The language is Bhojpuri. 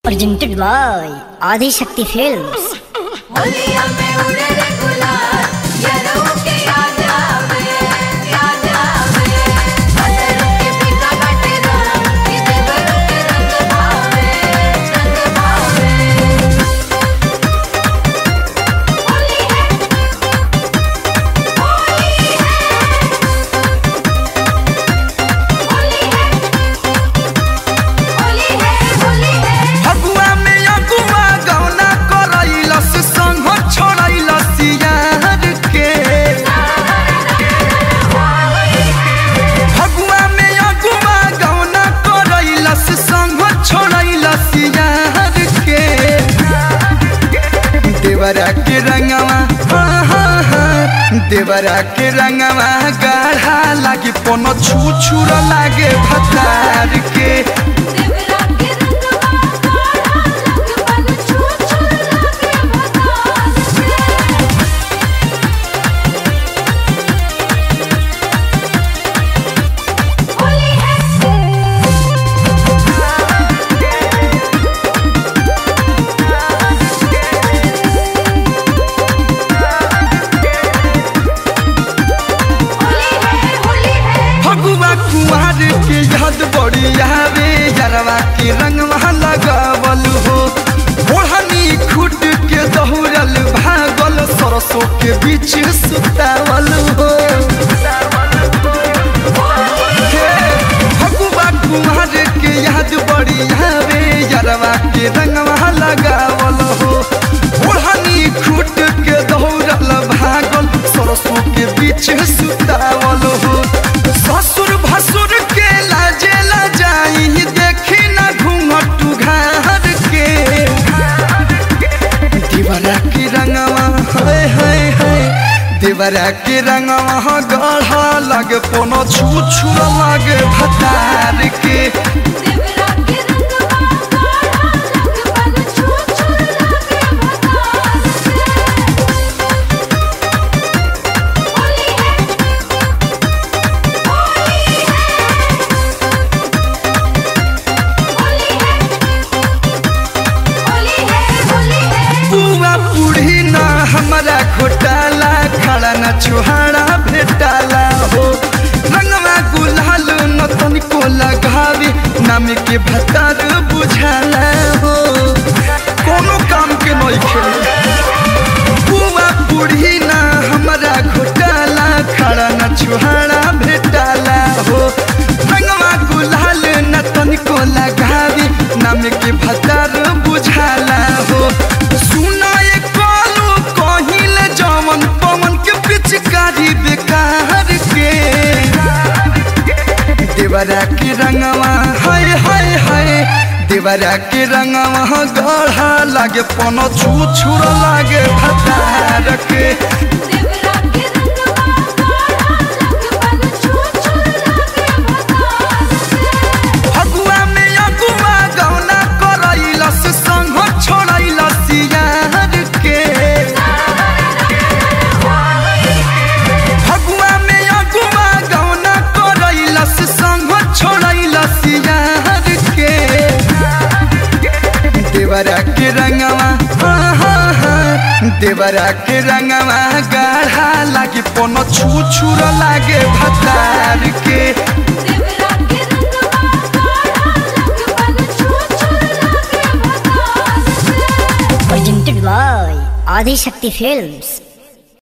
Presented by Adi Shakti Films. देवरा के रंगवा गाढ़ा लागे पोनो छू छूर लागे भतार के देवरा के रंगवा गाढ़ा लागे पोनो छू छूर लागे भतार के होली है कुमार के याद बड़ी आवे यारवा के रंगवा लगावल हो ओढ़नी खुट के दौड़ल भागल सरसों के बीच सुतावल हो भगवा कुमार के याद बड़ी आवे यारवा के रंगवा लगावल हो ओढ़नी खुट के दौड़ल भागल सरसों के बीच सुतावल हो ससुर भसुर के लाजे लजाई देखी न घूंघटू घर के देवरा के रंगवा हाय हाय हाय देवरा के रंगवा गाढ़ा लागे पोनो छू छूर लागे भतार के देवरा के रंगवा गाढ़ा लागे पोनो छू छूर लागे भतार हमारा घोटाला खड़ा न छुहाड़ा भेटाला हो रंगवा गुलाल न तनिको लगावे नाम के भतार बुझाला हो कोनो काम के नहीं खेले बुआ बूढ़ी ना हमारा घोटाला खड़ा न छुहाड़ा भेटाला हो रंगवा गुलाल न तनिको लगावे नाम के भतार बुझाला हो सुना पिचकारी बेकार के देवरा के रंगवा हाय हाय हाय देवरा के रंगवा गाढ़ा लागे पोनो छू छूर लागे भतार के देवरा के रंगवा गाढ़ा लागे पोनो छू छूर लागे भतार के फगुआ में अगुआ गौना करैलस संग छोड़ैलस यार के देवरा के रंगवा देवरा के रंगवा गाढ़ा लागे पोनो छू छूर लागे भतार के देवरा के रंगवा गाढ़ा लागे पोनो छू छूर लागे भतार Presented by Adi Shakti Films.